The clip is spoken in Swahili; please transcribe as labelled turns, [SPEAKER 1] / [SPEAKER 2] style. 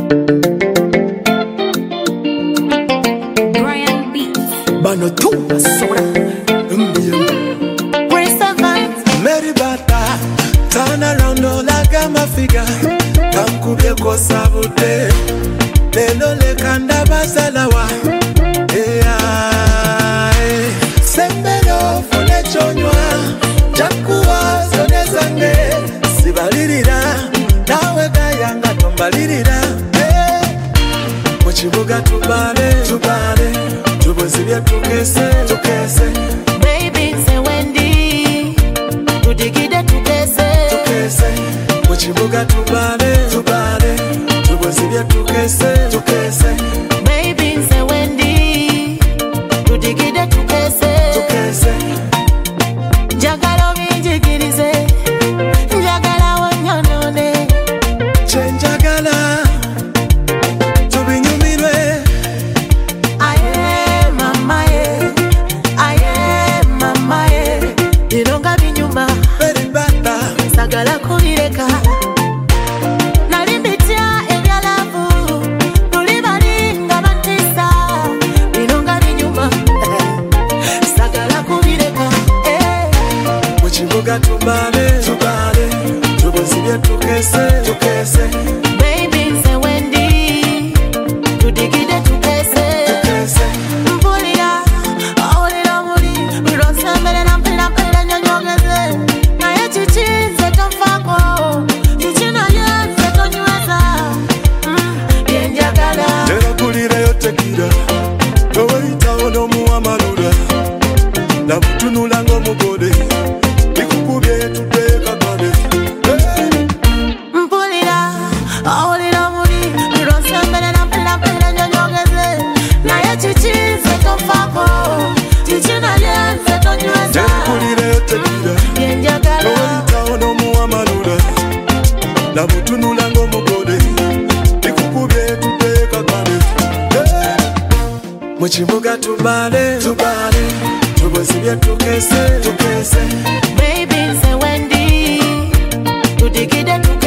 [SPEAKER 1] Brian Beats.
[SPEAKER 2] Bano tu soda. Mary Bata, turn around all like I'm a figure. Kankubye ko sabute. Lelo le kanda basalawa. Sembero fune chonywa. Jakuwa zone zange. Sibalirira. Nawe kayanga tombalirira. Muchibuga tubale. Tubozibye tukese.
[SPEAKER 3] Baby, say Wendy. Tudigide tukese.
[SPEAKER 2] Muchibuga tubale. Tubozibye tukese.
[SPEAKER 3] Baby, say Wendy. Tudigide tukese. Jagala binjigirize. Jagala wanyonone.
[SPEAKER 2] Chenjagala. Tubinyumirwe.
[SPEAKER 3] Aye mama ye. Ironga binyuma.
[SPEAKER 2] Mary Bata.
[SPEAKER 3] Sagala kubireka. Nalimbitia ebyalavu. Tulibalinga bantisa. Ironga binyuma. Sagala kubireka.
[SPEAKER 2] Muchibuga tubale. Tubozibye tukese.
[SPEAKER 3] Baby, say Wendy. Tudigide tukese. Mpulira, olira muri. Birosembere na mpira nyonyogeze. Naye chichize tomfako. Chichina yenze tonyweza. Yenjagala.
[SPEAKER 2] Nera kulira yotekira. Toweita ono muamalura. Na butunula ngomugode. Ikukubye tuteka kade.
[SPEAKER 3] Mpulira, olira muri. Birosembere na mpira nyonyogeze. Naye chichize tomfako. Chichina yenze tonyweza.
[SPEAKER 2] Nera kulira yotekira.
[SPEAKER 3] Yenjagala.
[SPEAKER 2] Toweita ono muamalura. Na butunula ngomugode. Ikukubye tuteka kade. Muchibuga tubale. Tubozibye tukese.
[SPEAKER 3] Baby, say Wendy. Tudigide tukese.